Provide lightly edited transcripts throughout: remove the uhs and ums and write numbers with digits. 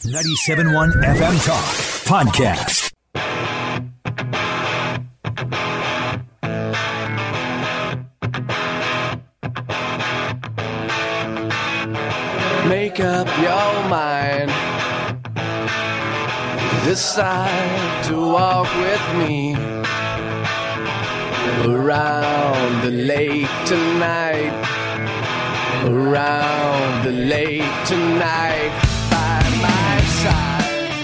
97.1 FM Talk Podcast. Make up your mind. Decide to walk with me around the lake tonight. Around the lake tonight by my side.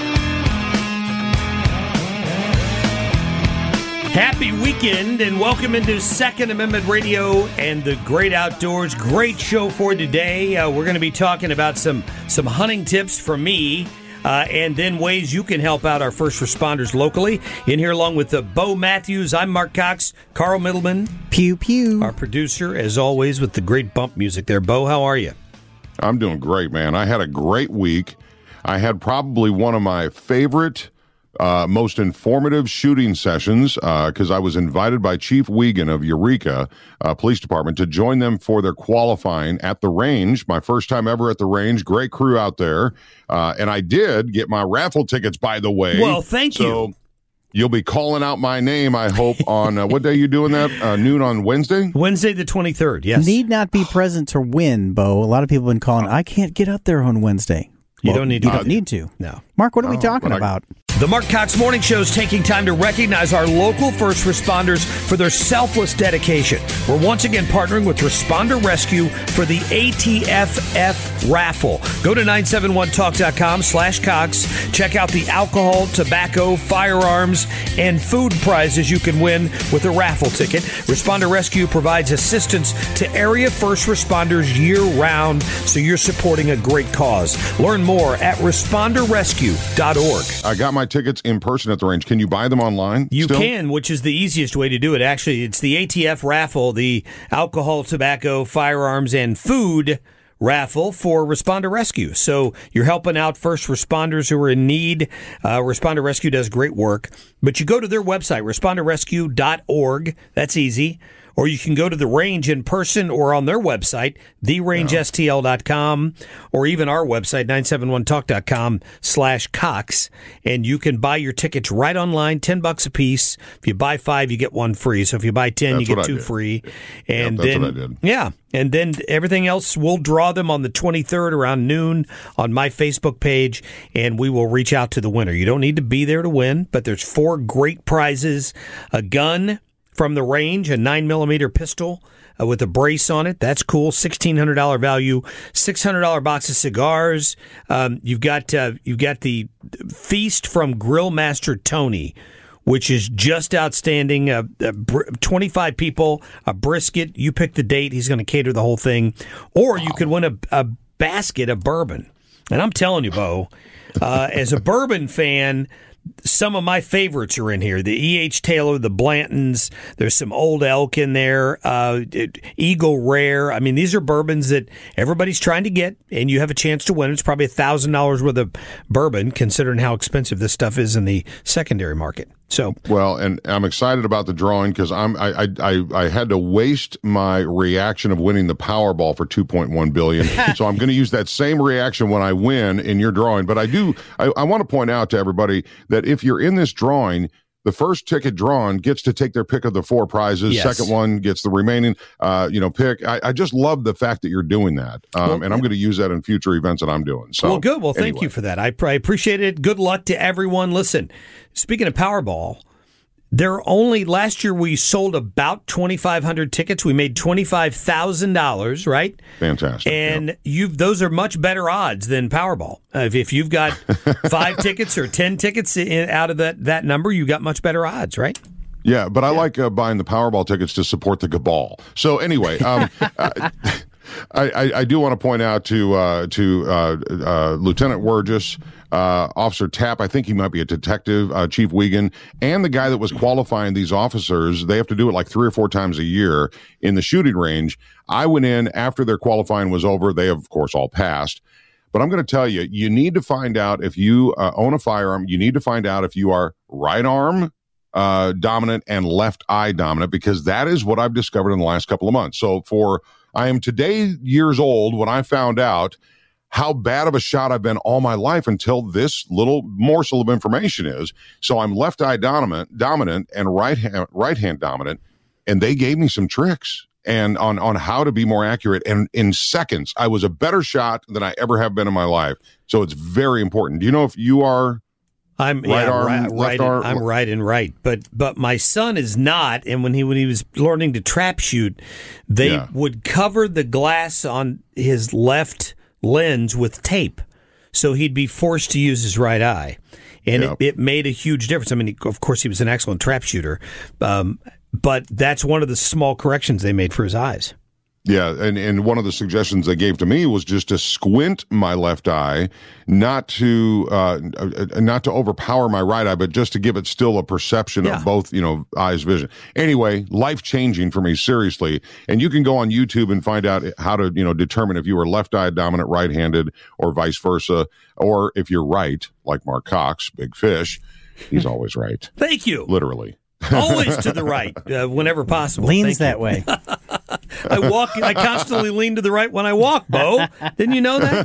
Happy weekend and welcome into Second Amendment Radio and the Great Outdoors. Great show for today. We're going to be talking about some hunting tips from me and then ways you can help out our first responders locally. In here along with Bo Matthews, I'm Mark Cox, Carl Middleman. Pew, pew. Our producer, as always, with the great bump music there. Bo, how are you? I'm doing great, man. I had a great week. I had probably one of my favorite most informative shooting sessions because I was invited by Chief Wiegand of Eureka Police Department to join them for their qualifying at the range. My first time ever at the range. Great crew out there. And I did get my raffle tickets, by the way. Well, thank you. You'll be calling out my name, I hope, on what day are you doing that? Noon on Wednesday? Wednesday the 23rd, yes. Need not be present to win, Bo. A lot of people have been calling, I can't get up there on Wednesday. You don't need to. You don't need to. No. Mark, what are we talking about? The Mark Cox Morning Show is taking time to recognize our local first responders for their selfless dedication. We're once again partnering with Responder Rescue for the ATFF raffle. Go to 971talk.com/Cox. Check out the alcohol, tobacco, firearms, and food prizes you can win with a raffle ticket. Responder Rescue provides assistance to area first responders year-round, so you're supporting a great cause. Learn more at responderrescue.org. I got my tickets in person at the range. Can you buy them online? You still? can, which is the easiest way to do it. Actually, it's the ATF raffle, the alcohol, tobacco, firearms, and food raffle for Responder Rescue. So you're helping out first responders who are in need. Responder Rescue does great work. But you go to their website, responderrescue.org. That's easy. Or you can go to the range in person or on their website, therangestl.com, or even our website, 971talk.com/Cox. And you can buy your tickets right online, $10 a piece. If you buy 5, you get 1 free. So if you buy 10, you get 2 free. And that's then, what I did. Yeah. And then everything else, we'll draw them on the 23rd around noon on my Facebook page, and we will reach out to the winner. You don't need to be there to win, but there's 4 great prizes: a gun from the range, a 9mm pistol with a brace on it. That's cool. $1,600 value. $600 box of cigars. You've got the Feast from Grill Master Tony, which is just outstanding. 25 people, a brisket. You pick the date. He's going to cater the whole thing. Or you could win a basket of bourbon. And I'm telling you, Bo, as a bourbon fan, some of my favorites are in here. The E.H. Taylor, the Blantons. There's some Old Elk in there. Eagle Rare. I mean, these are bourbons that everybody's trying to get, and you have a chance to win. It's probably $1,000 worth of bourbon, considering how expensive this stuff is in the secondary market. So well, and I'm excited about the drawing because I had to waste my reaction of winning the Powerball for $2.1 billion. So I'm going to use that same reaction when I win in your drawing. But I want to point out to everybody that if you're in this drawing, the first ticket drawn gets to take their pick of the 4 prizes. Yes. Second one gets the remaining, pick. I just love the fact that you're doing that. And I'm going to use that in future events that I'm doing. So, well, good. Well, thank you for that. I appreciate it. Good luck to everyone. Listen, speaking of Powerball, last year we sold about 2,500 tickets. We made $25,000, right? Fantastic. And those are much better odds than Powerball. If you've got 5 tickets or 10 tickets out of that number, you've got much better odds, right? Yeah, but I like buying the Powerball tickets to support the cabal. So anyway, I do want to point out to Lieutenant Wurgis, Officer Tapp, I think he might be a detective, Chief Wiegand, and the guy that was qualifying these officers. They have to do it like 3 or 4 times a year in the shooting range. I went in after their qualifying was over. They, of course, all passed. But I'm going to tell you, you need to find out if you own a firearm. You need to find out if you are right arm dominant and left eye dominant, because that is what I've discovered in the last couple of months. So I am today years old when I found out how bad of a shot I've been all my life until this little morsel of information is. So I'm left eye dominant and right hand dominant, and they gave me some tricks and on how to be more accurate. And in seconds, I was a better shot than I ever have been in my life. So it's very important. Do you know if you are? I'm right arm, left arm? I'm right and right, but my son is not. And when he was learning to trap shoot, they would cover the glass on his left lens with tape, so he'd be forced to use his right eye, and it made a huge difference. I mean, of course, he was an excellent trap shooter, but that's one of the small corrections they made for his eyes. Yeah, and one of the suggestions they gave to me was just to squint my left eye, not to overpower my right eye, but just to give it still a perception of both, eyes vision. Anyway, life-changing for me, seriously. And you can go on YouTube and find out how to, determine if you are left eye dominant, right-handed, or vice versa, or if you're right, like Mark Cox, big fish. He's always right. Thank you. Literally. Always to the right, whenever possible. Leans that way. I constantly lean to the right when I walk, Bo. Didn't you know that?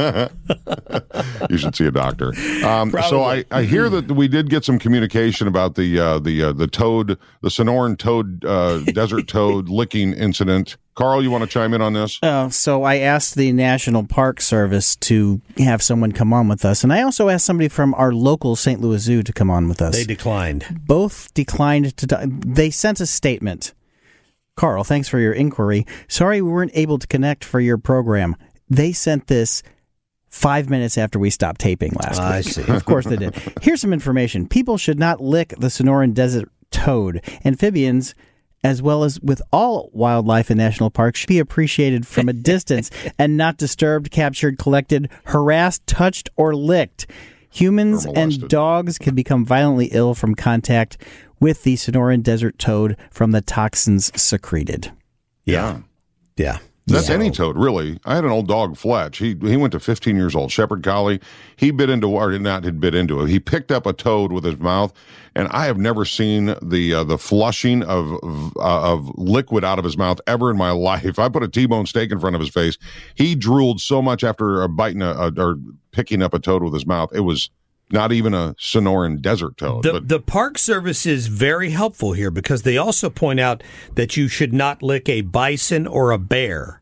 Come on. You should see a doctor. So I hear that we did get some communication about the toad, the Sonoran toad, desert toad licking incident. Carl, you want to chime in on this? So I asked the National Park Service to have someone come on with us, and I also asked somebody from our local St. Louis Zoo to come on with us. They declined. Both declined they sent a statement. Carl, thanks for your inquiry. Sorry we weren't able to connect for your program. They sent this 5 minutes after we stopped taping last week. I see. Of course they did. Here's some information. People should not lick the Sonoran desert toad. Amphibians, as well as with all wildlife in national parks, should be appreciated from a distance and not disturbed, captured, collected, harassed, touched, or licked. Humans and dogs can become violently ill from contact with the Sonoran desert toad from the toxins secreted. Yeah. That's any toad, really. I had an old dog, Fletch. He went to 15 years old, Shepherd Collie. He bit into it. He picked up a toad with his mouth, and I have never seen the flushing of liquid out of his mouth ever in my life. I put a T-bone steak in front of his face. He drooled so much after biting or picking up a toad with his mouth. It was not even a Sonoran desert toad. The Park Service is very helpful here because they also point out that you should not lick a bison or a bear.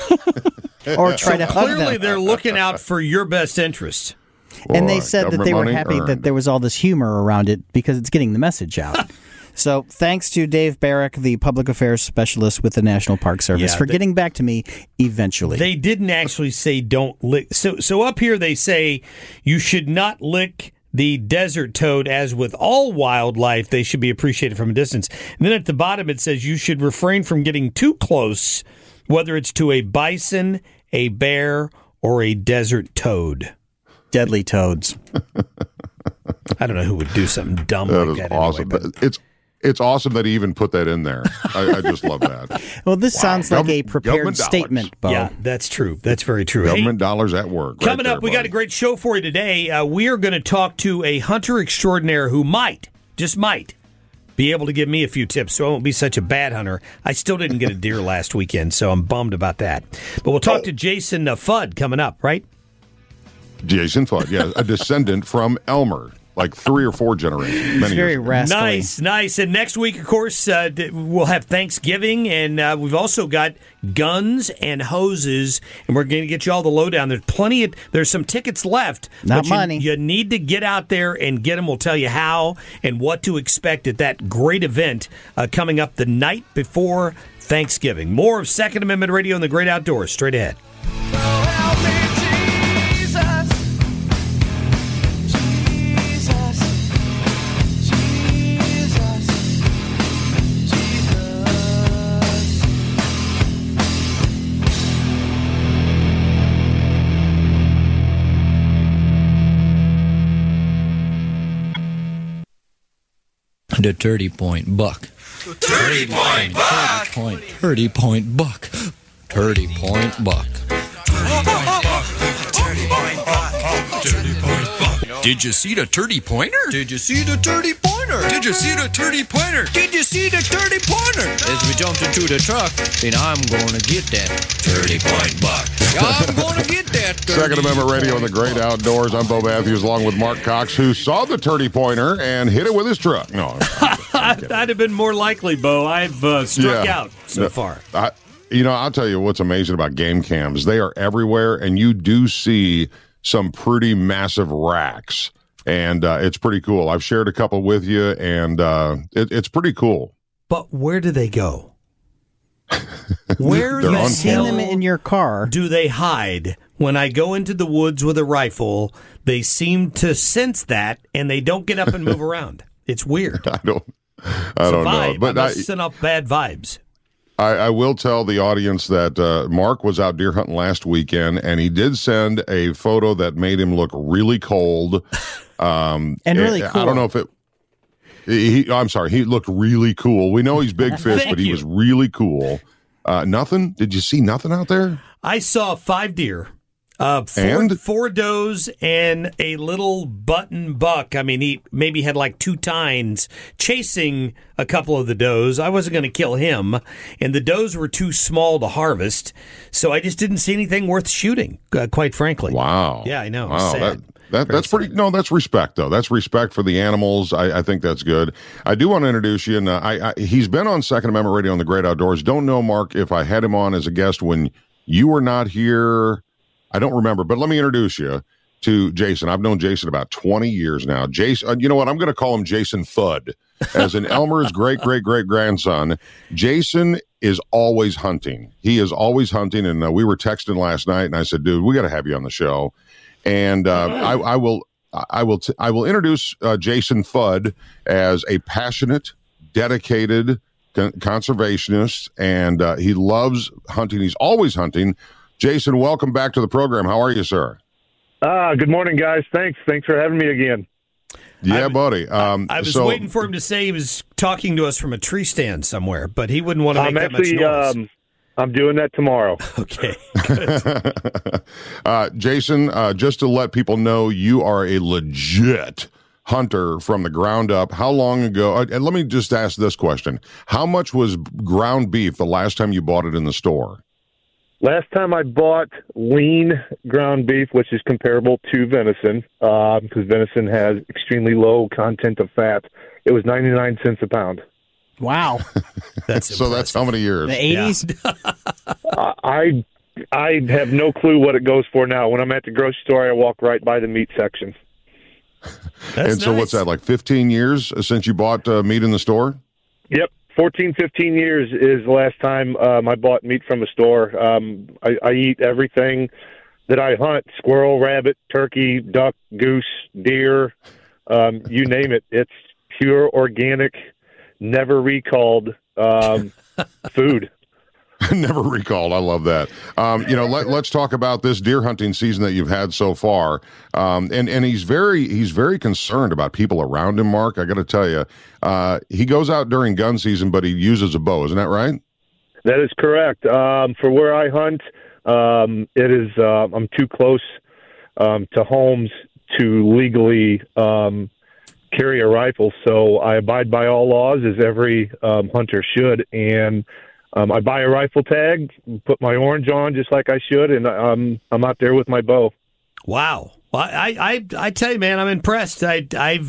Or try to hug them. Clearly, they're looking out for your best interest. And they said that they were happy that there was all this humor around it because it's getting the message out. So thanks to Dave Barrick, the public affairs specialist with the National Park Service, for getting back to me eventually. They didn't actually say don't lick. So up here they say you should not lick the desert toad. As with all wildlife, they should be appreciated from a distance. And then at the bottom it says you should refrain from getting too close, whether it's to a bison, a bear, or a desert toad. Deadly toads. I don't know who would do something dumb that like that. Awesome. Anyway, but it's awesome that he even put that in there. I just love that. Well, this sounds like a prepared statement, Bo. Yeah, that's true. That's very true. Government dollars at work. Coming up, we got a great show for you today. We are going to talk to a hunter extraordinaire who just might, be able to give me a few tips so I won't be such a bad hunter. I still didn't get a deer last weekend, so I'm bummed about that. But we'll talk to Jason Fudd coming up, right? Jason Fudd, yeah, a descendant from Elmer. Like 3 or 4 generations. It's very rascally. Nice. And next week, of course, we'll have Thanksgiving, and we've also got guns and hoses, and we're going to get you all the lowdown. There's some tickets left. Not money. You need to get out there and get them. We'll tell you how and what to expect at that great event coming up the night before Thanksgiving. More of Second Amendment Radio and the Great Outdoors straight ahead. The 30-point buck. 30-point buck. 30-point buck. 30-point buck. 30-point buck. 30-point buck. 30-point buck. Did you see the turdy pointer? Did you see the turdy pointer? Did you see the turdy pointer? Did you see the turdy pointer? As we jumped into the truck, and I'm going to get that 30-point buck. I'm going to get that 30 Second Amendment Radio in the great outdoors. I'm Bo Matthews along with Mark Cox, who saw the turdy pointer and hit it with his truck. No, I'd have been more likely, Bo. I've struck out so far. I'll tell you what's amazing about game cams. They are everywhere, and you do see some pretty massive racks, and it's pretty cool. I've shared a couple with you, and it's pretty cool. But where do they go? Where You've seen them in your car. Do they hide? When I go into the woods with a rifle, they seem to sense that, and they don't get up and move around. It's weird. I don't know. But I send off bad vibes. I will tell the audience that Mark was out deer hunting last weekend, and he did send a photo that made him look really cold. And really cool. I don't know if it... I'm sorry, he looked really cool. We know he's big fish, but he was really cool. Nothing? Did you see nothing out there? I saw 5 deer. And? 4 does and a little button buck. I mean, he maybe had like 2 tines chasing a couple of the does. I wasn't going to kill him, and the does were too small to harvest, so I just didn't see anything worth shooting, quite frankly. Wow. Yeah, I know. Wow, sad. That's pretty. No, that's respect, though. That's respect for the animals. I think that's good. I do want to introduce you, and he's been on Second Amendment Radio in the Great Outdoors. Don't know, Mark, if I had him on as a guest when you were not here. I don't remember, but let me introduce you to Jason. I've known Jason about 20 years now. Jason, you know what? I'm going to call him Jason Fudd. As in Elmer's great-great-great-grandson, Jason is always hunting. He is always hunting, and we were texting last night, and I said, dude, we got to have you on the show. And I will introduce Jason Fudd as a passionate, dedicated conservationist, and he loves hunting. He's always hunting. Jason, welcome back to the program. How are you, sir? Good morning, guys. Thanks for having me again. Yeah, buddy. I was waiting for him to say he was talking to us from a tree stand somewhere, but he wouldn't want to make that much noise. I'm doing that tomorrow. Okay. Jason, just to let people know, you are a legit hunter from the ground up. How long ago? And let me just ask this question. How much was ground beef the last time you bought it in the store? Last time I bought lean ground beef, which is comparable to venison, because venison has extremely low content of fat, it was 99 cents a pound. Wow. That's how many years? The 80s? Yeah. I have no clue what it goes for now. When I'm at the grocery store, I walk right by the meat section. And so what's that, like 15 years since you bought meat in the store? Yep. 14, 15 years is the last time I bought meat from a store. I eat everything that I hunt: squirrel, rabbit, turkey, duck, goose, deer, you name it. It's pure, organic, never recalled food. Never recalled. I love that. Let's talk about this deer hunting season that you've had so far. And he's very concerned about people around him, Mark. I got to tell you, he goes out during gun season, but he uses a bow. Isn't that right? That is correct. For where I hunt, it is, I'm too close to homes to legally carry a rifle. So I abide by all laws, as every hunter should. And I buy a rifle tag, put my orange on just like I should, and I'm out there with my bow. Wow. Well, I tell you, man, I'm impressed. I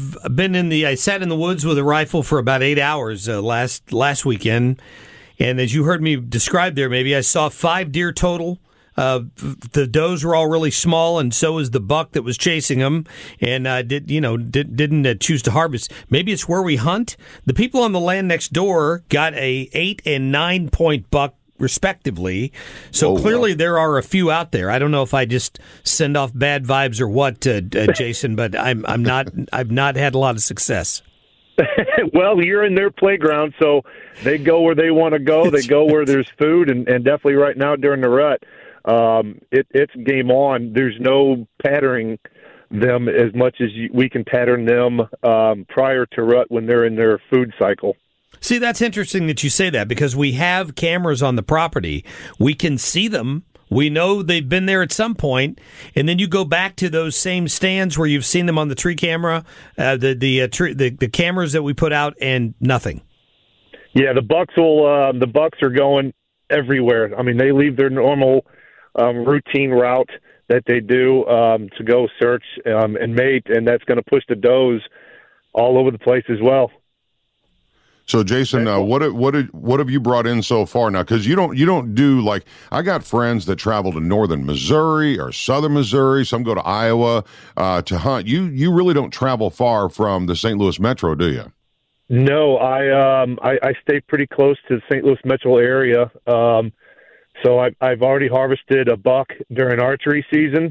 sat in the woods with a rifle for about 8 hours last weekend, and as you heard me describe there, maybe I saw 5 deer total. The does were all really small, and so was the buck that was chasing them. And didn't choose to harvest. Maybe it's where we hunt. The people on the land next door got a 8 and 9 point buck respectively. So clearly there are a few out there. I don't know if I just send off bad vibes or what, Jason, but I've not had a lot of success. Well, you're in their playground, so they go where they want to go. They go where there's food, and definitely right now during the rut. It's game on. There's no patterning them as much as we can pattern them prior to rut when they're in their food cycle. See, that's interesting that you say that, because we have cameras on the property. We can see them We know they've been there at some point, and then you go back to those same stands where you've seen them on the tree camera, the cameras that we put out, and nothing. Yeah, the bucks are going everywhere. I mean, they leave their normal routine route that they do to go search and mate, and that's going to push the does all over the place as well. So, Jason, what have you brought in so far now? Because you don't do, like, I got friends that travel to northern Missouri or southern Missouri. Some go to Iowa to hunt. You really don't travel far from the St. Louis metro, do you? No, I stay pretty close to the St. Louis metro area. So I've already harvested a buck during archery season.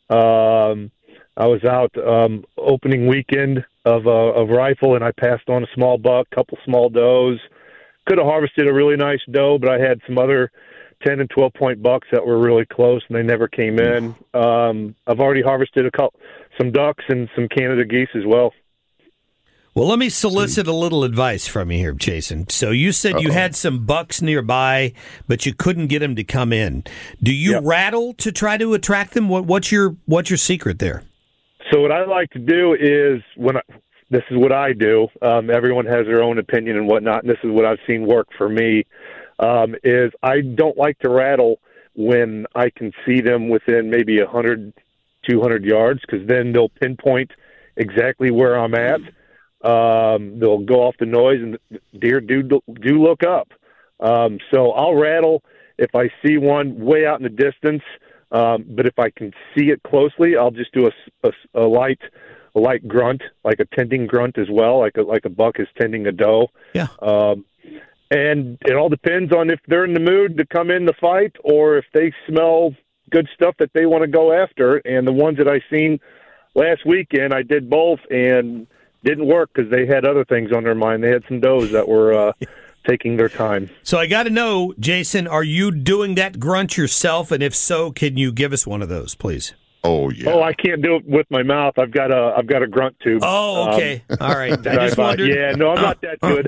I was out opening weekend of rifle, and I passed on a small buck, couple small does. Could have harvested a really nice doe, but I had some other 10 and 12-point bucks that were really close, and they never came in. I've already harvested some ducks and some Canada geese as well. Well, let me solicit a little advice from you here, Jason. So you said you had some bucks nearby, but you couldn't get them to come in. Do you rattle to try to attract them? What's your secret there? So what I like to do is this is what I do. Everyone has their own opinion and whatnot, and this is what I've seen work for me. Is I don't like to rattle when I can see them within maybe 100, 200 yards, because then they'll pinpoint exactly where I'm at. They'll go off the noise, and deer do look up. So I'll rattle if I see one way out in the distance. But if I can see it closely, I'll just do a light grunt, like a tending grunt as well, like a buck is tending a doe. Yeah. And it all depends on if they're in the mood to come in the fight, or if they smell good stuff that they want to go after. And the ones that I seen last weekend, I did both, and didn't work because they had other things on their mind. They had some does that were taking their time. So I got to know, Jason, are you doing that grunt yourself? And if so, can you give us one of those, please? Oh, yeah. Oh, I can't do it with my mouth. I've got a grunt tube. Oh, okay. All right. I just wondered. Yeah, no, I'm not that good.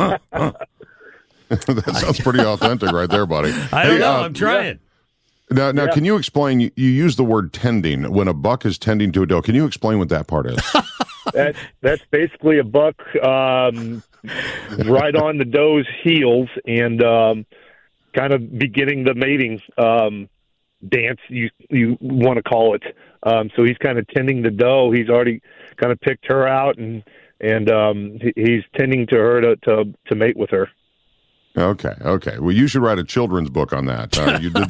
That sounds pretty authentic right there, buddy. I don't know. I'm trying. Now, can you explain, you use the word tending, when a buck is tending to a doe. Can you explain what that part is? That's basically a buck right on the doe's heels and kind of beginning the mating dance, you want to call it. So he's kind of tending the doe. He's already kind of picked her out, and he's tending to her to mate with her. Okay. Well, you should write a children's book on that. You did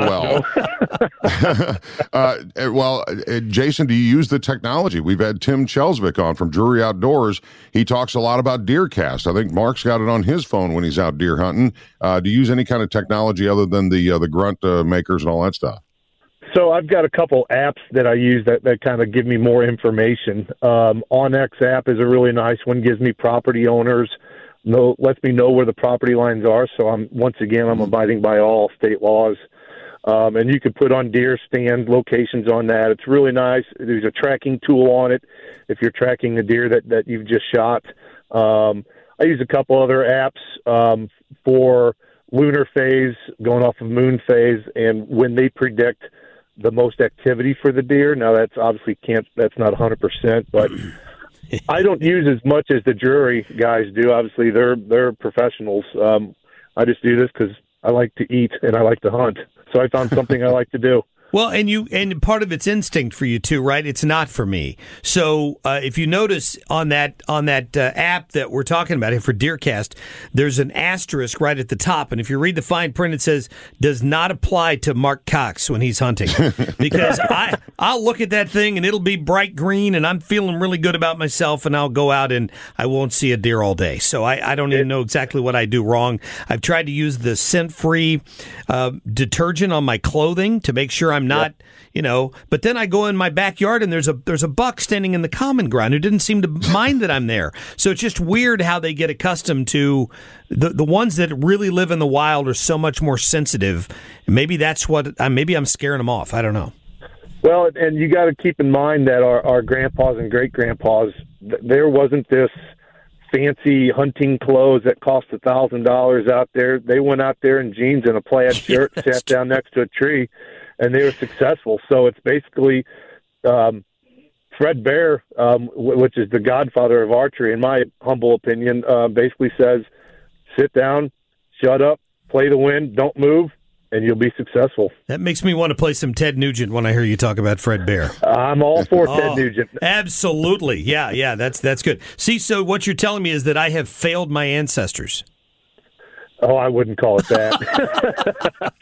that well. Jason, do you use the technology? We've had Tim Chelsvik on from Drury Outdoors. He talks a lot about DeerCast. I think Mark's got it on his phone when he's out deer hunting. Do you use any kind of technology other than the grunt makers and all that stuff? So I've got a couple apps that I use that kind of give me more information. OnX app is a really nice one. Gives me property owners. Lets me know where the property lines are, so I'm abiding by all state laws. And you can put on deer stand locations on that. It's really nice. There's a tracking tool on it if you're tracking the deer that you've just shot. I use a couple other apps for lunar phase, going off of moon phase, and when they predict the most activity for the deer. Now that's obviously that's not 100%, but I don't use as much as the Drury guys do. Obviously, they're professionals. I just do this because I like to eat and I like to hunt. So I found something I like to do. Well, and part of it's instinct for you too, right? It's not for me. So if you notice on that app that we're talking about here for DeerCast, there's an asterisk right at the top, and if you read the fine print, it says does not apply to Mark Cox when he's hunting, because I'll look at that thing and it'll be bright green, and I'm feeling really good about myself, and I'll go out and I won't see a deer all day. So I don't even know exactly what I do wrong. I've tried to use the scent-free detergent on my clothing to make sure I'm not, but then I go in my backyard and there's a buck standing in the common ground who didn't seem to mind that I'm there. So it's just weird how they get accustomed to the ones that really live in the wild are so much more sensitive. Maybe that's maybe I'm scaring them off. I don't know. Well, and you got to keep in mind that our grandpas and great grandpas, there wasn't this fancy hunting clothes that cost $1,000 out there. They went out there in jeans and a plaid shirt, sat down next to a tree, and they were successful. So it's basically Fred Bear, which is the godfather of archery, in my humble opinion, basically says, sit down, shut up, play the wind, don't move, and you'll be successful. That makes me want to play some Ted Nugent when I hear you talk about Fred Bear. I'm all for Ted Nugent. Absolutely. Yeah, that's good. See, so what you're telling me is that I have failed my ancestors. Oh, I wouldn't call it that.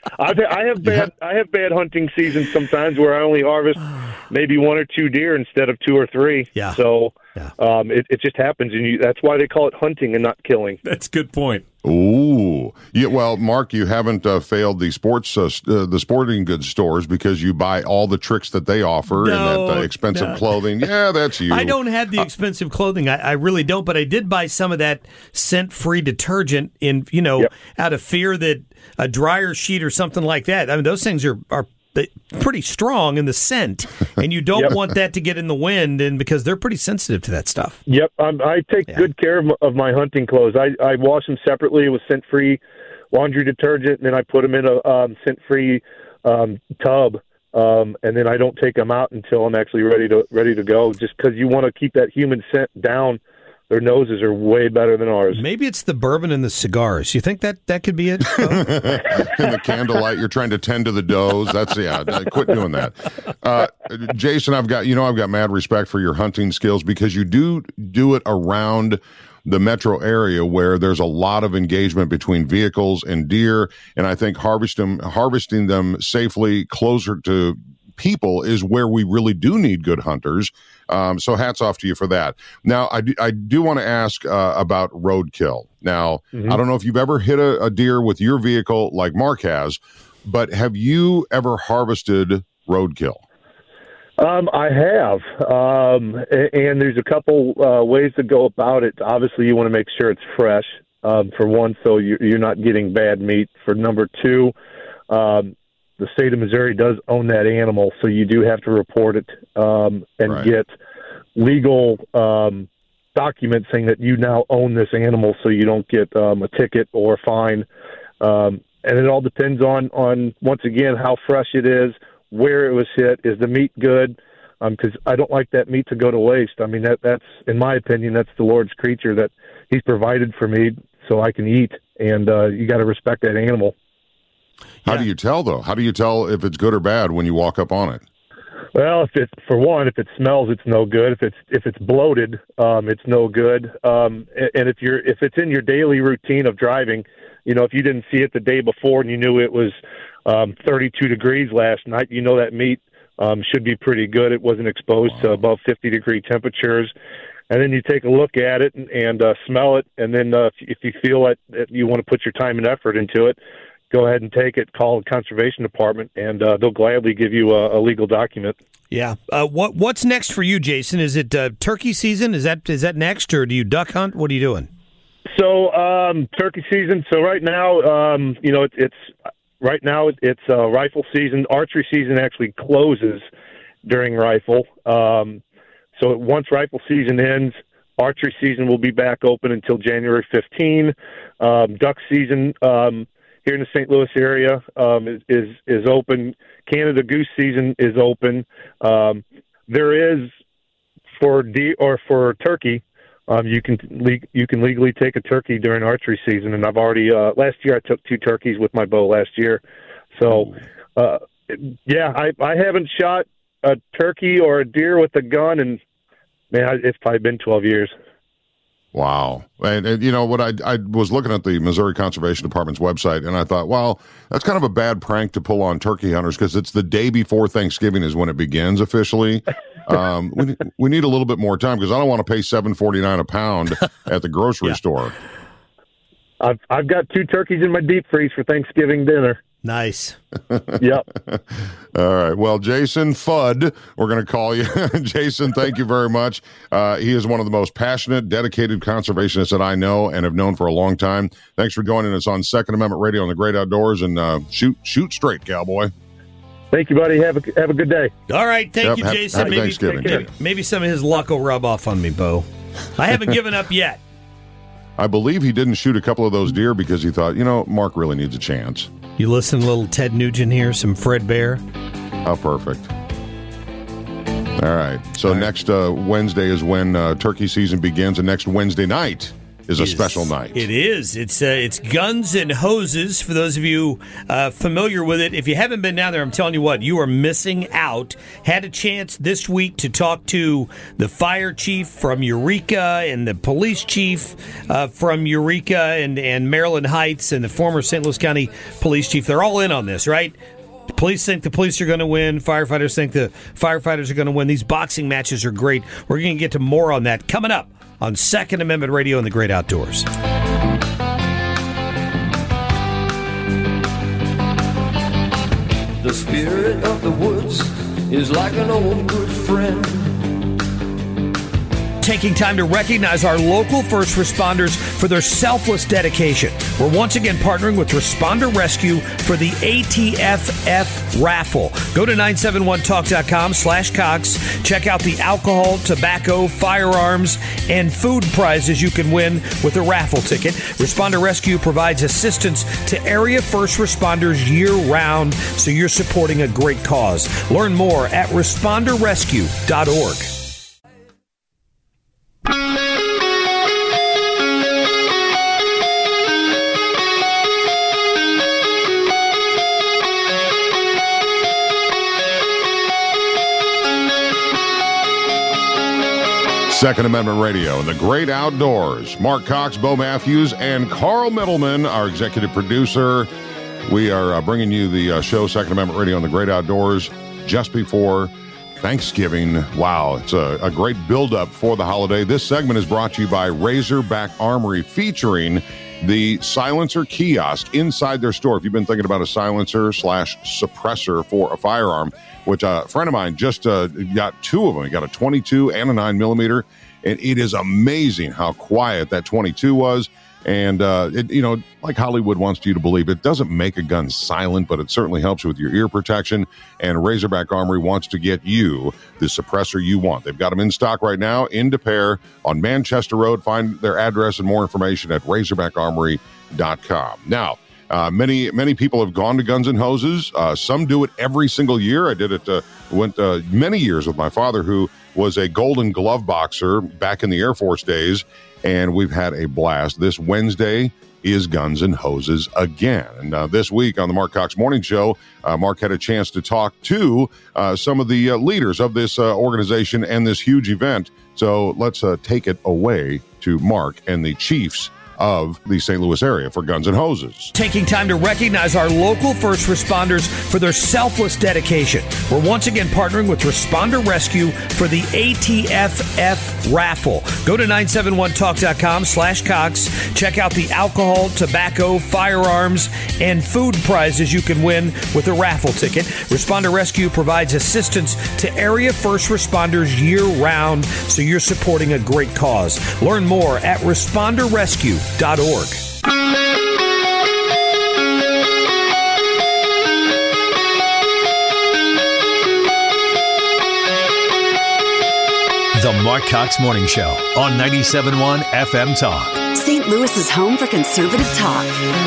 I have bad hunting seasons sometimes where I only harvest maybe 1 or 2 deer instead of 2 or 3. Yeah. So it just happens, and that's why they call it hunting and not killing. That's a good point. Ooh, yeah. Well, Mark, you haven't failed the sporting goods stores because you buy all the tricks that they offer and that expensive clothing. Yeah, that's you. I don't have the expensive clothing. I really don't. But I did buy some of that scent-free detergent out of fear that a dryer sheet or something like that. I mean, those things are pretty strong in the scent, and you don't want that to get in the wind, and because they're pretty sensitive to that stuff. Yep, I take good care of my hunting clothes. I wash them separately with scent-free laundry detergent, and then I put them in a scent-free tub, and then I don't take them out until I'm actually ready to go. Just because you want to keep that human scent down. Their noses are way better than ours. Maybe it's the bourbon and the cigars. You think that could be it? In the candlelight, you're trying to tend to the does. Quit doing that. Jason, I've got mad respect for your hunting skills because you do it around the metro area where there's a lot of engagement between vehicles and deer, and I think harvesting them safely closer to people is where we really do need good hunters. So hats off to you for that. Now, I do want to ask about roadkill. Now, I don't know if you've ever hit a deer with your vehicle like Mark has, but have you ever harvested roadkill? I have, and there's a couple ways to go about it. Obviously, you want to make sure it's fresh, for one, so you're not getting bad meat. For number two, the state of Missouri does own that animal, so you do have to report it and get legal documents saying that you now own this animal, so you don't get a ticket or a fine. And it all depends on once again how fresh it is, where it was hit. Is the meat good? Because I don't like that meat to go to waste. I mean, that's in my opinion, that's the Lord's creature that He's provided for me so I can eat, and you got to respect that animal. How do you tell, though? How do you tell if it's good or bad when you walk up on it? Well, if it smells, it's no good. If it's bloated, it's no good. And if it's in your daily routine of driving, if you didn't see it the day before and you knew it was 32 degrees last night, that meat should be pretty good. It wasn't exposed to above 50-degree temperatures. And then you take a look at it and smell it, and then if you feel that you want to put your time and effort into it, go ahead and take it, call the conservation department, and they'll gladly give you a legal document. Yeah. What's next for you, Jason? Is it turkey season? Is that next, or do you duck hunt? What are you doing? So turkey season. So right now, it's rifle season. Archery season actually closes during rifle. So once rifle season ends, archery season will be back open until January 15. Duck season here in the St. Louis area is open. Canada goose season is open. There is for turkey. You can legally take a turkey during archery season, and I've already last year I took 2 turkeys with my bow last year. So I haven't shot a turkey or a deer with a gun, and man, it's probably been 12 years. Wow. And you know what, I was looking at the Missouri Conservation Department's website, and I thought, well, that's kind of a bad prank to pull on turkey hunters because it's the day before Thanksgiving is when it begins officially. We need a little bit more time because I don't want to pay $7.49 a pound at the grocery store. I've got 2 turkeys in my deep freeze for Thanksgiving dinner. Nice. Yep. All right. Well, Jason Fudd, we're going to call you. Jason, thank you very much. He is one of the most passionate, dedicated conservationists that I know and have known for a long time. Thanks for joining us on Second Amendment Radio on the Great Outdoors, and shoot straight, cowboy. Thank you, buddy. Have a good day. All right. Thank you, Jason. Happy Thanksgiving. Maybe some of his luck will rub off on me, Bo. I haven't given up yet. I believe he didn't shoot a couple of those deer because he thought, Mark really needs a chance. You listen to a little Ted Nugent here, some Fred Bear. How perfect. All right. So next Wednesday is when turkey season begins, and next Wednesday night is a special night. It is. It's Guns and Hoses. For those of you familiar with it, if you haven't been down there, I'm telling you what, you are missing out. Had a chance this week to talk to the fire chief from Eureka and the police chief from Eureka and Maryland Heights and the former St. Louis County police chief. They're all in on this, right? The police think the police are going to win. Firefighters think the firefighters are going to win. These boxing matches are great. We're going to get to more on that coming up on Second Amendment Radio and the Great Outdoors. The spirit of the woods is like an old good friend. Taking time to recognize our local first responders for their selfless dedication. We're once again partnering with Responder Rescue for the ATFF raffle. Go to 971talk.com/Cox. Check out the alcohol, tobacco, firearms, and food prizes you can win with a raffle ticket. Responder Rescue provides assistance to area first responders year-round, so you're supporting a great cause. Learn more at responderrescue.org. Second Amendment Radio and the Great Outdoors. Mark Cox, Bo Matthews, and Carl Middleman, our executive producer. We are bringing you the show Second Amendment Radio and the Great Outdoors just before Thanksgiving. Wow, it's a great build-up for the holiday. This segment is brought to you by Razorback Armory, featuring the silencer kiosk inside their store. If you've been thinking about a silencer/suppressor for a firearm, which a friend of mine just got two of them. He got a 22 and a 9mm, and it is amazing how quiet that 22 was. And, like Hollywood wants you to believe, it doesn't make a gun silent, but it certainly helps you with your ear protection. And Razorback Armory wants to get you the suppressor you want. They've got them in stock right now in Des Peres on Manchester Road. Find their address and more information at RazorbackArmory.com. Now, many people have gone to Guns and Hoses. Some do it every single year. I did it, went many years with my father, who was a Golden Glove boxer back in the Air Force days. And we've had a blast. This Wednesday is Guns and Hoses again. And this week on the Mark Cox Morning Show, Mark had a chance to talk to some of the leaders of this organization and this huge event. So let's take it away to Mark and the chiefs of the St. Louis area for Guns and Hoses. Taking time to recognize our local first responders for their selfless dedication. We're once again partnering with Responder Rescue for the ATFF raffle. Go to 971talk.com/Cox. Check out the alcohol, tobacco, firearms, and food prizes you can win with a raffle ticket. Responder Rescue provides assistance to area first responders year-round, so you're supporting a great cause. Learn more at responderrescue.org. The Mark Cox Morning Show on 97.1 FM Talk. St. Louis is home for conservative talk.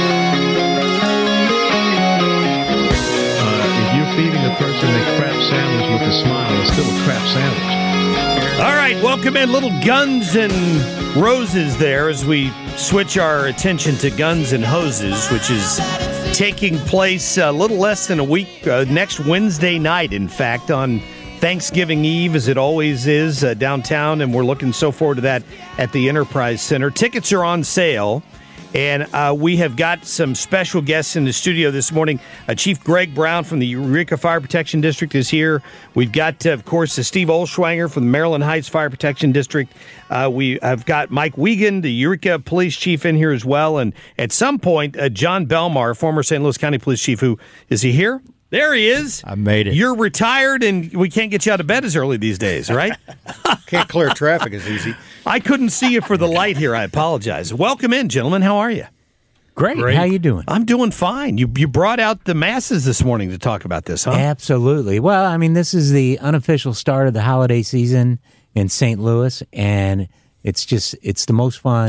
If you're feeding a person a crap sandwich with a smile, it's still a crap sandwich. All right, welcome in. Little Guns and Roses there as we switch our attention to Guns and Hoses, which is taking place a little less than a week, next Wednesday night, in fact, on Thanksgiving Eve, as it always is, downtown, and we're looking so forward to that at the Enterprise Center. Tickets are on sale, and we have got some special guests in the studio this morning. Chief Greg Brown from the Eureka Fire Protection District is here. We've got, of course, Steve Olschwanger from the Maryland Heights Fire Protection District. We have got Mike Wiegand, the Eureka Police Chief, in here as well. And at some point, John Belmar, former St. Louis County Police Chief, is he here? There he is. I made it. You're retired, and we can't get you out of bed as early these days, right? Can't clear traffic as easy. I couldn't see you for the light here. I apologize. Welcome in, gentlemen. How are you? Great. How you doing? I'm doing fine. You brought out the masses this morning to talk about this, huh? Absolutely. Well, I mean, this is the unofficial start of the holiday season in St. Louis, and it's the most fun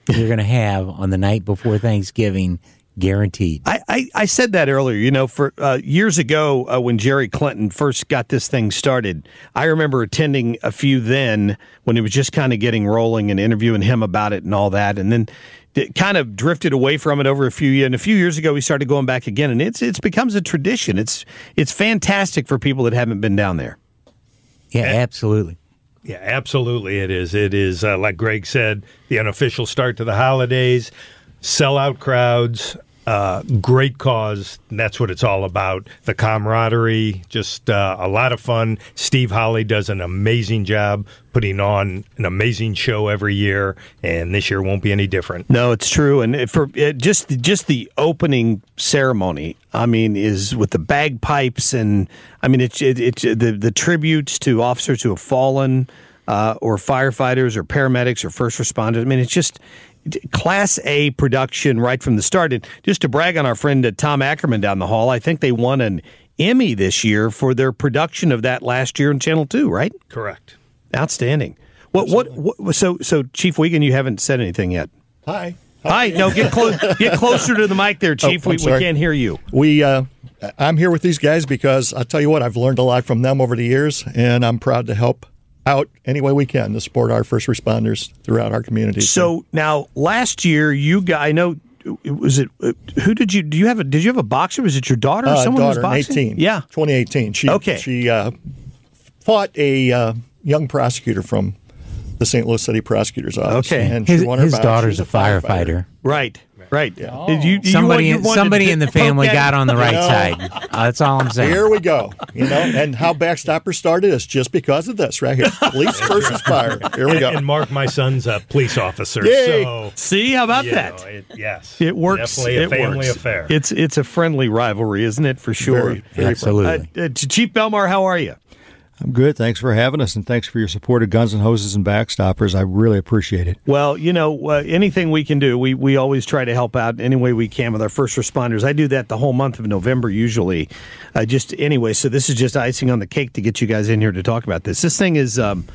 you're going to have on the night before Thanksgiving, guaranteed. I said that earlier. For years ago when Jerry Clinton first got this thing started, I remember attending a few then when it was just kind of getting rolling and interviewing him about it and all that. And then it kind of drifted away from it over a few years. And a few years ago, we started going back again, and it's becomes a tradition. It's fantastic for people that haven't been down there. Yeah, absolutely. Yeah, absolutely it is. It is, like Greg said, the unofficial start to the holidays, sellout crowds, great cause. And that's what it's all about. The camaraderie, just a lot of fun. Steve Holly does an amazing job putting on an amazing show every year, and this year won't be any different. No, it's true. And for just the opening ceremony, I mean, is with the bagpipes, and I mean, it's the tributes to officers who have fallen, or firefighters, or paramedics, or first responders. I mean, it's just Class A production right from the start. And just to brag on our friend Tom Ackerman down the hall, I think they won an Emmy this year for their production of that last year on Channel 2, right? Correct. Outstanding. So Chief Wiegand, you haven't said anything yet. Hi. No, get closer to the mic there, Chief. We can't hear you. I'm here with these guys because I'll tell you what, I've learned a lot from them over the years, and I'm proud to help out any way we can to support our first responders throughout our community. So now, last year, I know, who did you have a boxer? Was it your daughter or someone who was boxing? 18. Yeah. 2018. She fought a young prosecutor from the St. Louis City Prosecutor's Office. Okay. And she won her his bout. daughter's She's a firefighter. Right. Yeah. Oh. Somebody in the family got on the right side. That's all I'm saying. Here we go. And how Backstopper started is just because of this right here. Police versus fire. Here we go. And Mark, my son's a police officer. Yay. So, see, how about that? Yes. It works. Definitely a family affair. It's a friendly rivalry, isn't it, for sure? Very absolutely. Chief Belmar, how are you? I'm good. Thanks for having us, and thanks for your support of Guns and Hoses and Backstoppers. I really appreciate it. Well, anything we can do, we always try to help out any way we can with our first responders. I do that the whole month of November usually. So this is just icing on the cake to get you guys in here to talk about this. This thing is,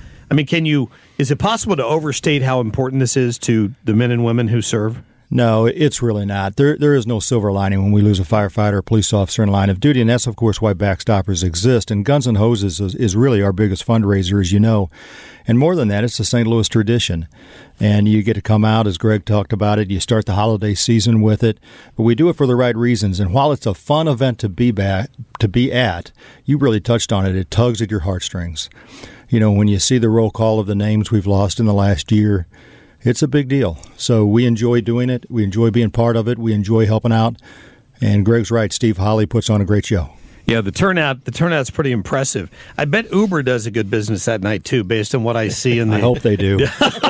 is it possible to overstate how important this is to the men and women who serve? No, it's really not. There is no silver lining when we lose a firefighter or police officer in line of duty, and that's, of course, why Backstoppers exist. And Guns and Hoses is really our biggest fundraiser, as you know. And more than that, it's a St. Louis tradition. And you get to come out, as Greg talked about it, you start the holiday season with it. But we do it for the right reasons. And while it's a fun event to be at, you really touched on it. It tugs at your heartstrings. When you see the roll call of the names we've lost in the last year, it's a big deal. So we enjoy doing it. We enjoy being part of it. We enjoy helping out. And Greg's right. Steve Holly puts on a great show. Yeah, the turnout's pretty impressive. I bet Uber does a good business that night too, based on what I see in the. I hope they do.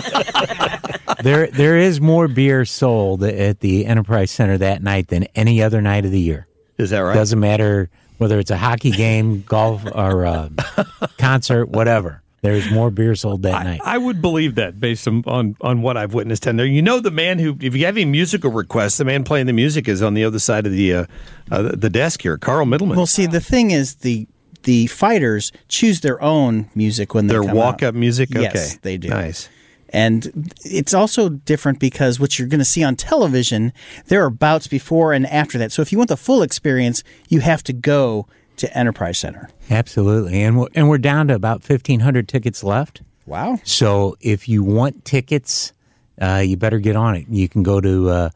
There is more beer sold at the Enterprise Center that night than any other night of the year. Is that right? Doesn't matter whether it's a hockey game, golf, or a concert, whatever. There's more beer sold that night. I would believe that based on what I've witnessed down there. The man who, if you have any musical requests, the man playing the music is on the other side of the desk here, Carl Middleman. Well, see, the thing is the fighters choose their own music when they come out. Their walk-up music? Okay. Yes, they do. Nice. And it's also different because what you're going to see on television, there are bouts before and after that. So if you want the full experience, you have to go to Enterprise Center. Absolutely. And we're down to about 1,500 tickets left. Wow. So if you want tickets, you better get on it. You can go to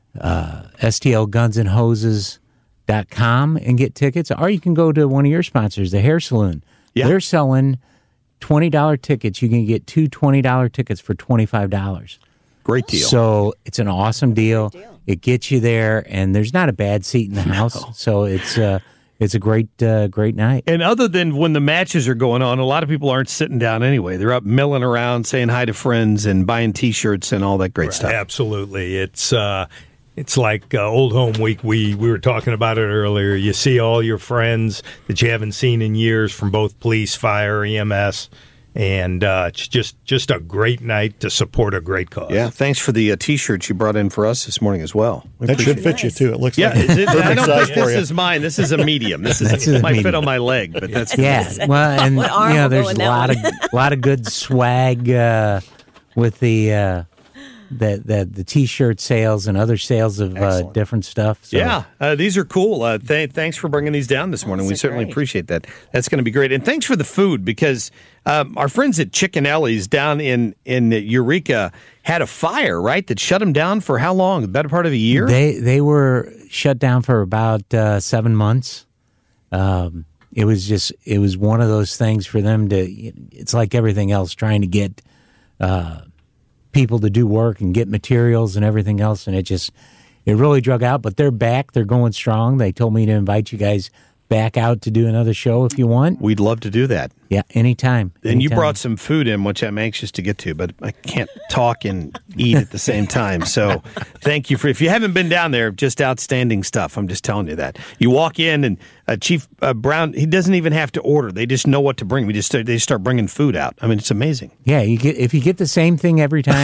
stlgunsandhoses.com and get tickets, or you can go to one of your sponsors, the Hair Saloon. Yeah. They're selling $20 tickets. You can get two $20 tickets for $25. Great deal. So it's an awesome deal. It gets you there, and there's not a bad seat in the house. So it's a great night. And other than when the matches are going on, a lot of people aren't sitting down anyway. They're up milling around, saying hi to friends, and buying T-shirts and all that great stuff. Absolutely. It's like Old Home Week. We were talking about it earlier. You see all your friends that you haven't seen in years from both police, fire, EMS. And it's just a great night to support a great cause. Yeah, thanks for the T-shirts you brought in for us this morning as well. That should fit you, too. It looks like I don't think this is mine. This is a medium. This might fit on my leg, but that's well, and there's a lot of good swag with the the T-shirt sales and other sales of different stuff. So. Yeah, these are cool. Thanks for bringing these down this morning. We certainly appreciate that. That's going to be great. And thanks for the food, because our friends at Chickenelli's down in Eureka had a fire, right, that shut them down for how long? The better part of a year? They were shut down for about 7 months. It was one of those things for them to. It's like everything else, trying to get people to do work and get materials and everything else, and it really drug out. But they're back. They're going strong. They told me to invite you guys back out to do another show if you want. We'd love to do that. Yeah, anytime. And you brought some food in, which I'm anxious to get to, but I can't talk and eat at the same time. So thank you if you haven't been down there, just outstanding stuff. I'm just telling you that. You walk in and Chief Brown, he doesn't even have to order. They just know what to bring. They start bringing food out. I mean, it's amazing. Yeah, if you get the same thing every time.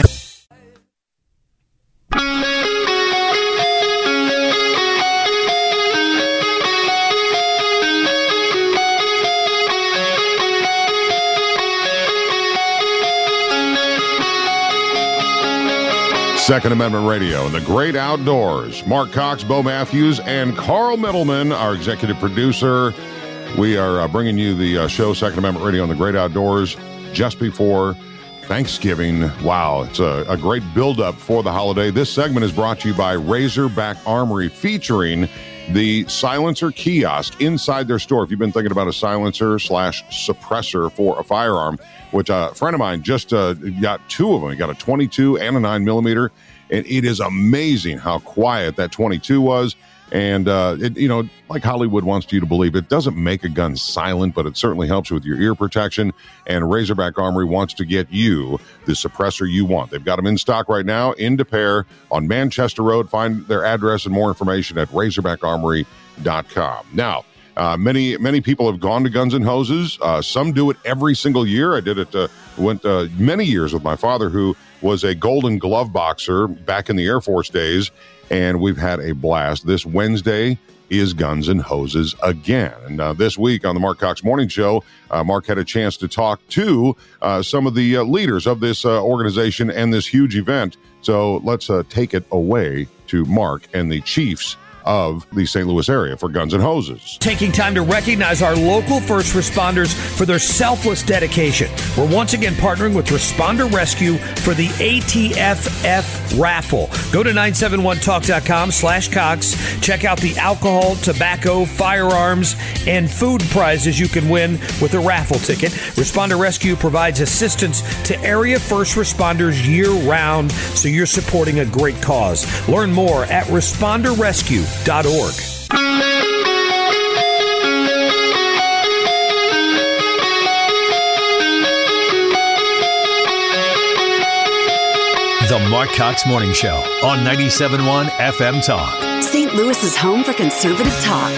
Second Amendment Radio and the great outdoors. Mark Cox, Bo Matthews, and Carl Middleman, our executive producer. We are bringing you the show Second Amendment Radio and the great outdoors just before Thanksgiving. Wow, it's a great build-up for the holiday. This segment is brought to you by Razorback Armory, featuring the silencer kiosk inside their store. If you've been thinking about a silencer/suppressor for a firearm, which a friend of mine just got two of them. He got a 22 and a 9mm, and it is amazing how quiet that 22 was. And, like Hollywood wants you to believe, it doesn't make a gun silent, but it certainly helps with your ear protection. And Razorback Armory wants to get you the suppressor you want. They've got them in stock right now in De Pere on Manchester Road. Find their address and more information at RazorbackArmory.com. Now, many people have gone to Guns and Hoses. Some do it every single year. I did it, went many years with my father, who was a Golden Glove boxer back in the Air Force days. And we've had a blast. This Wednesday is Guns and Hoses again. And this week on the Mark Cox Morning Show, Mark had a chance to talk to some of the leaders of this organization and this huge event. So let's take it away to Mark and the chiefs of the St. Louis area for Guns and Hoses. Taking time to recognize our local first responders for their selfless dedication. We're once again partnering with Responder Rescue for the ATFF raffle. Go to 971talk.com/Cox. Check out the alcohol, tobacco, firearms, and food prizes you can win with a raffle ticket. Responder Rescue provides assistance to area first responders year-round, so you're supporting a great cause. Learn more at responderrescue.org. The Mark Cox Morning Show on 97.1 FM Talk. St. Louis's home for conservative talk.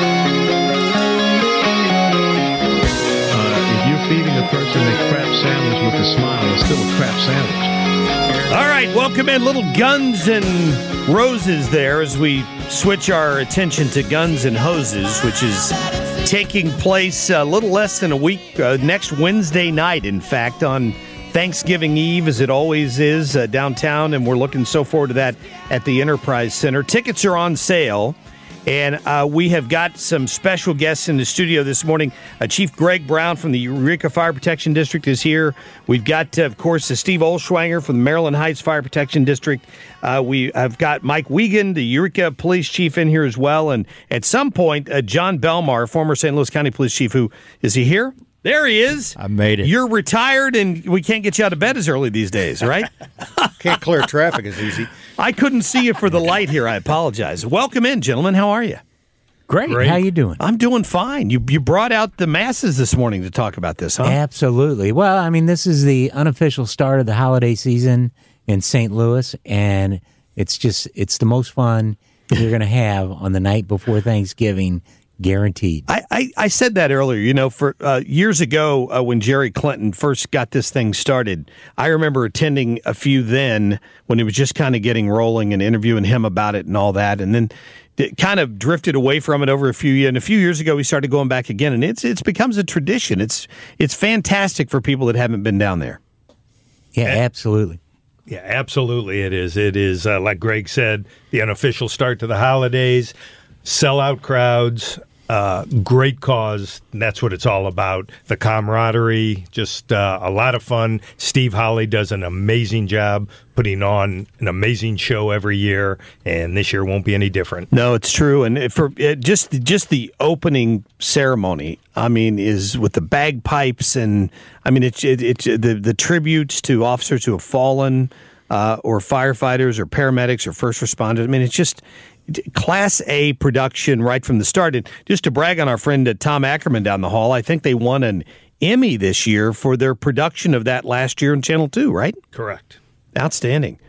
If you're feeding a person a crap sandwich with a smile, it's still a crap sandwich. All right, welcome in. Little Guns and Roses there as we switch our attention to Guns and Hoses, which is taking place a little less than a week, next Wednesday night, in fact, on Thanksgiving Eve, as it always is, downtown, and we're looking so forward to that at the Enterprise Center. Tickets are on sale, and we have got some special guests in the studio this morning. Chief Greg Brown from the Eureka Fire Protection District is here. We've got, of course, Steve Olschwanger from the Maryland Heights Fire Protection District. We have got Mike Wiegand, the Eureka Police Chief, in here as well. And at some point, John Belmar, former St. Louis County Police Chief, is he here? There he is. I made it. You're retired, and we can't get you out of bed as early these days, right? Can't clear traffic as easy. I couldn't see you for the light here. I apologize. Welcome in, gentlemen. How are you? Great. How you doing? I'm doing fine. You brought out the masses this morning to talk about this, huh? Absolutely. Well, I mean, this is the unofficial start of the holiday season in St. Louis, and it's the most fun you're going to have on the night before Thanksgiving. Guaranteed. I said that earlier. For years ago when Jerry Clinton first got this thing started, I remember attending a few then when it was just kind of getting rolling and interviewing him about it and all that. And then it kind of drifted away from it over a few years. And a few years ago, we started going back again, and it's becomes a tradition. It's fantastic for people that haven't been down there. Yeah, absolutely. Yeah, absolutely it is. It is, like Greg said, the unofficial start to the holidays, sellout crowds, great cause. And that's what it's all about. The camaraderie, just a lot of fun. Steve Holly does an amazing job putting on an amazing show every year, and this year won't be any different. No, it's true. And for just the opening ceremony, I mean, is with the bagpipes, and I mean, it's the tributes to officers who have fallen, or firefighters, or paramedics, or first responders. I mean, it's just Class A production right from the start. And just to brag on our friend Tom Ackerman down the hall, I think they won an Emmy this year for their production of that last year on Channel 2, right? Correct. Outstanding.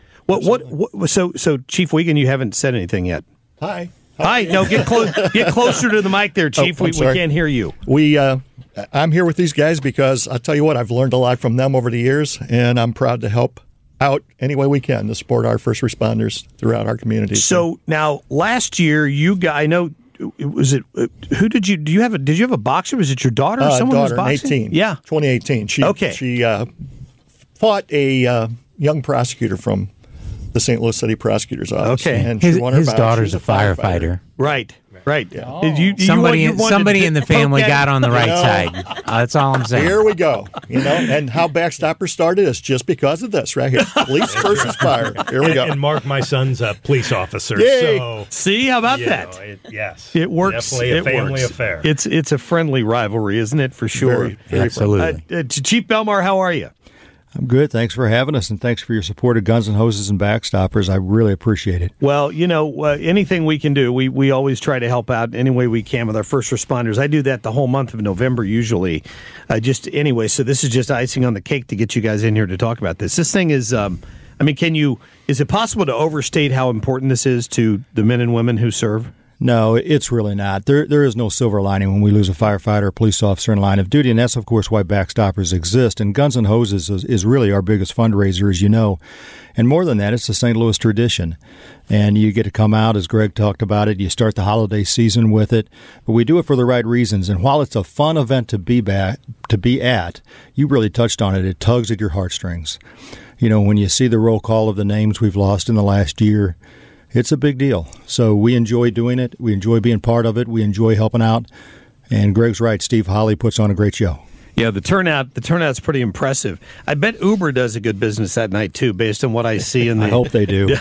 So Chief Wiegand, you haven't said anything yet. Hi. No, get closer to the mic there, Chief. We can't hear you. I'm here with these guys because I'll tell you what, I've learned a lot from them over the years, and I'm proud to help out any way we can to support our first responders throughout our community. So now, last year, I know, who did you have a boxer? Was it your daughter? Or someone daughter, who was boxing? 18. Yeah. 2018. She fought a young prosecutor from the St. Louis City Prosecutor's Office. Okay. And she won her his bout. daughter's She's a firefighter. Right. Yeah. Oh. Somebody in the family got on the right side. That's all I'm saying. Here we go. And how Backstopper started is just because of this right here. Police versus fire. Here we go. And Mark, my son's a police officer. Yay. So see, how about that? Yes, it works. Definitely a family affair. It's a friendly rivalry, isn't it? For sure. Very absolutely. Chief Belmar, how are you? I'm good. Thanks for having us, and thanks for your support of Guns and Hoses and Backstoppers. I really appreciate it. Well, anything we can do, we always try to help out any way we can with our first responders. I do that the whole month of November usually. So this is just icing on the cake to get you guys in here to talk about this. This thing is, is it possible to overstate how important this is to the men and women who serve? No, it's really not. There is no silver lining when we lose a firefighter or police officer in line of duty, and that's, of course, why Backstoppers exist. And Guns and Hoses is really our biggest fundraiser, as you know. And more than that, it's a St. Louis tradition. And you get to come out, as Greg talked about it. You start the holiday season with it. But we do it for the right reasons. And while it's a fun event to be at, you really touched on it. It tugs at your heartstrings. When you see the roll call of the names we've lost in the last year, it's a big deal. So we enjoy doing it. We enjoy being part of it. We enjoy helping out. And Greg's right. Steve Holly puts on a great show. Yeah, the turnout's pretty impressive. I bet Uber does a good business that night too, based on what I see in the. I hope they do.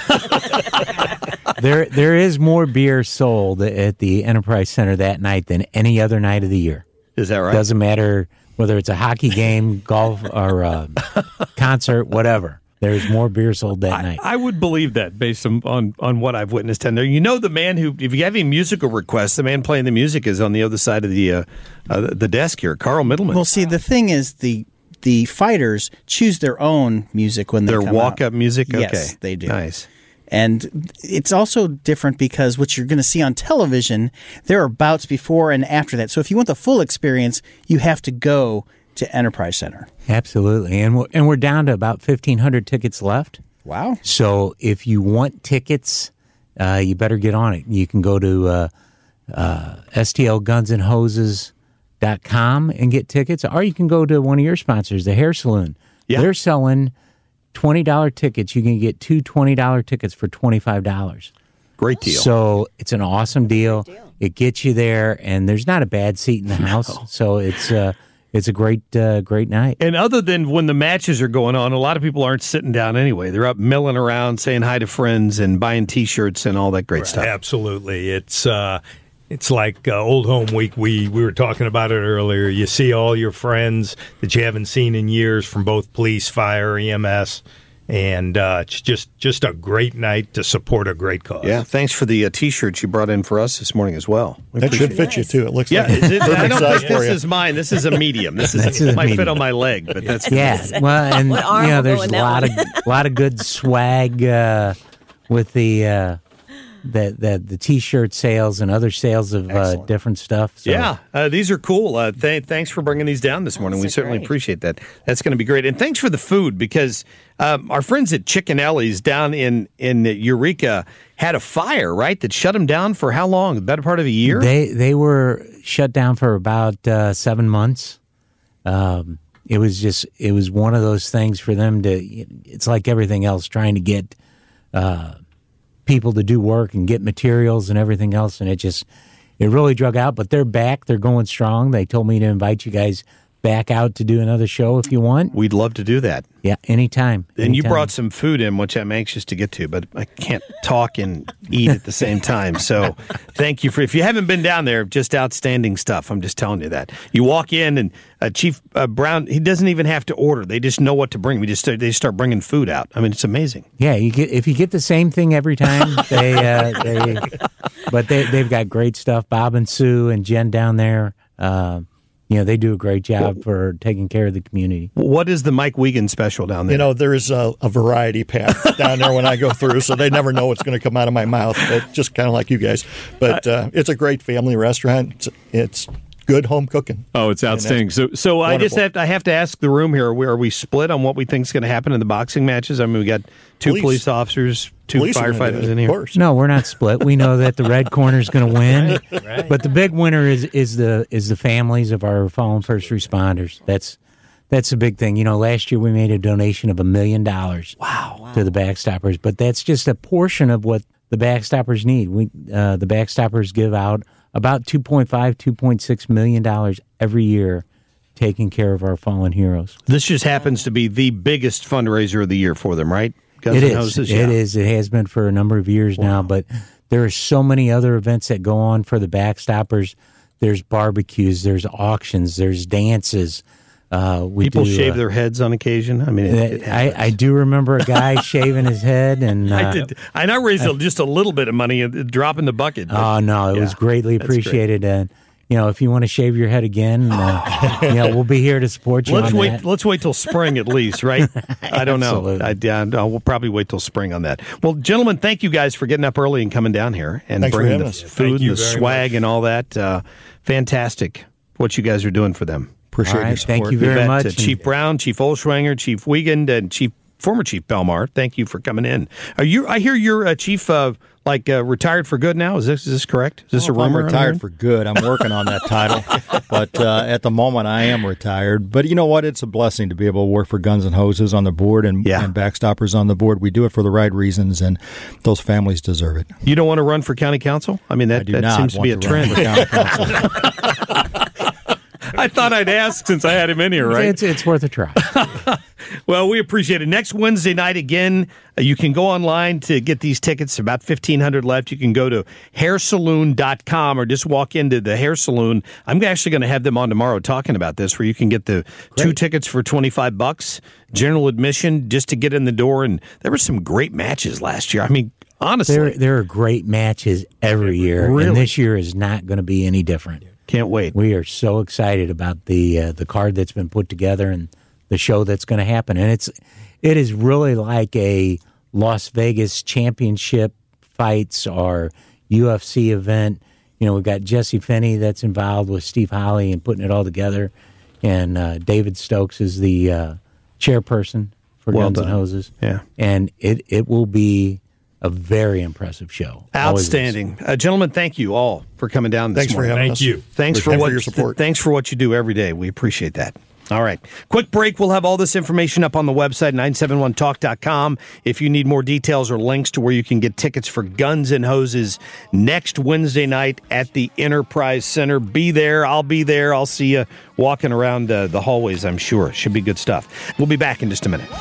There is more beer sold at the Enterprise Center that night than any other night of the year. Is that right? Doesn't matter whether it's a hockey game, golf, or a concert, whatever. There's more beer sold that night. I would believe that based on what I've witnessed in there. The man who, if you have any musical requests, the man playing the music is on the other side of the desk here, Carl Middleman. Well, see, the thing is, the fighters choose their own music when they come out. Their walk-up music? Okay. Yes, they do. Nice. And it's also different because what you're going to see on television, there are bouts before and after that. So if you want the full experience, you have to go to Enterprise Center. Absolutely. And we're down to about 1,500 tickets left. Wow. So if you want tickets, you better get on it. You can go to stlgunsandhoses.com and get tickets, or you can go to one of your sponsors, the Hair Saloon. Yeah. They're selling $20 tickets. You can get two $20 tickets for $25. Great deal. So it's an awesome deal. It gets you there, and there's not a bad seat in the house. So it's a great night. And other than when the matches are going on, a lot of people aren't sitting down anyway. They're up milling around, saying hi to friends and buying T-shirts and all that great stuff. Absolutely. It's like Old Home Week. We were talking about it earlier. You see all your friends that you haven't seen in years from both police, fire, EMS. And it's just a great night to support a great cause. Yeah, thanks for the T-shirts you brought in for us this morning as well. That should fit you, too. It looks like is it? I don't think this is mine. This is a medium. This might fit on my leg, but that's yeah. Well, and there's a lot of good swag with the T-shirt sales and other sales of different stuff. So. Yeah, these are cool. Thanks for bringing these down this morning. We certainly appreciate that. That's going to be great. And thanks for the food, because our friends at Chickenelli's down in Eureka had a fire, right, that shut them down for how long? The better part of a year? They were shut down for about 7 months. it was one of those things for them to. It's like everything else, trying to get people to do work and get materials and everything else, and it really drug out. But they're back. They're going strong. They told me to invite you guys back out to do another show if you want. We'd love to do that. Yeah, anytime. And you brought some food in, which I'm anxious to get to, but I can't talk and eat at the same time. So thank you if you haven't been down there, just outstanding stuff. I'm just telling you that. You walk in and Chief Brown, he doesn't even have to order. They just know what to bring. They start bringing food out. I mean, it's amazing. Yeah, if you get the same thing every time, they've got great stuff. Bob and Sue and Jen down there, they do a great job for taking care of the community. What is the Mike Wiegand special down there? There is a variety pack down there when I go through, so they never know what's going to come out of my mouth. But just kind of like you guys. But it's a great family restaurant. It's good home cooking. Oh, it's outstanding. So I just have to ask the room here: are we split on what we think is going to happen in the boxing matches? I mean, we got two police officers, two firefighters in here. No, we're not split. We know that the red corner is going to win, right. But the big winner is the families of our fallen first responders. That's a big thing. Last year we made a donation of $1 million. Wow. To the Backstoppers, but that's just a portion of what the Backstoppers need. The Backstoppers give out about $2.6 million every year, taking care of our fallen heroes. This just happens to be the biggest fundraiser of the year for them, right? It is. It has been for a number of years now, but there are so many other events that go on for the Backstoppers. There's barbecues, there's auctions, there's dances. People shave their heads on occasion. I mean, I do remember a guy shaving his head, and I did. And I raised just a little bit of money, drop in the bucket. Oh no, it was greatly appreciated. And if you want to shave your head again, we'll be here to support you. Let's wait till spring at least, right? I don't know. We'll probably wait till spring on that. Well, gentlemen, thank you guys for getting up early and coming down here and bringing the food and the swag and all that. Fantastic what you guys are doing for them. Appreciate your support. Thank you very much. Chief Brown, Chief Olschwanger, Chief Wiegand, and former Chief Belmar, thank you for coming in. I hear you're Chief retired for good now. Is this correct? Is this a rumor? I'm retired for good. I'm working on that title. But at the moment, I am retired. But you know what? It's a blessing to be able to work for Guns and Hoses on the board and Backstoppers on the board. We do it for the right reasons, and those families deserve it. You don't want to run for county council? I mean, that seems to be a trend. I thought I'd ask since I had him in here, right? It's worth a try. Well, we appreciate it. Next Wednesday night, again, you can go online to get these tickets. About 1,500 left. You can go to hairsaloon.com or just walk into the hair salon. I'm actually going to have them on tomorrow talking about this, where you can get the two tickets for $25, general admission, just to get in the door. And there were some great matches last year. I mean, honestly. There are great matches every year, and this year is not going to be any different. Can't wait. We are so excited about the card that's been put together and the show that's going to happen. And it is really like a Las Vegas championship fights or UFC event. We've got Jesse Finney that's involved with Steve Holly and putting it all together. And David Stokes is the chairperson for Guns and Hoses. Yeah. And it will be a very impressive show. Outstanding. Gentlemen, thank you all for coming down this morning. Thanks for having us. Thanks for your support. Thanks for what you do every day. We appreciate that. All right. Quick break. We'll have all this information up on the website, 971talk.com. If you need more details or links to where you can get tickets for Guns and Hoses next Wednesday night at the Enterprise Center, be there. I'll be there. I'll see you walking around the hallways, I'm sure. Should be good stuff. We'll be back in just a minute.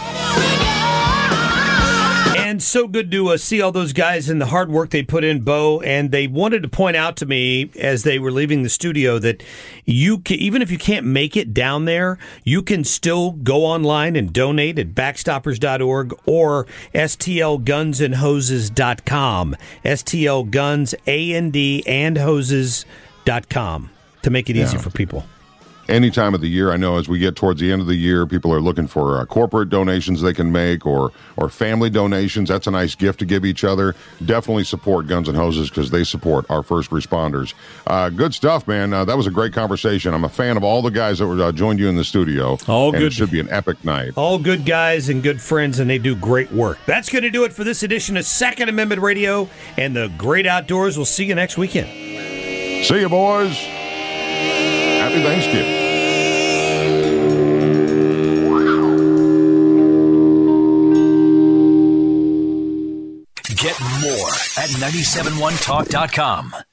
And so good to see all those guys and the hard work they put in, Bo. And they wanted to point out to me as they were leaving the studio that you can, even if you can't make it down there, you can still go online and donate at backstoppers.org or stlgunsandhoses.com. STLguns, A-N-D, and hoses.com to make it easy for people. Any time of the year. I know as we get towards the end of the year, people are looking for corporate donations they can make or family donations. That's a nice gift to give each other. Definitely support Guns and Hoses because they support our first responders. Good stuff, man. That was a great conversation. I'm a fan of all the guys that were joined you in the studio. All good. It should be an epic night. All good guys and good friends, and they do great work. That's going to do it for this edition of Second Amendment Radio and the Great Outdoors. We'll see you next weekend. See you, boys. Happy Thanksgiving. Get more at 971talk.com.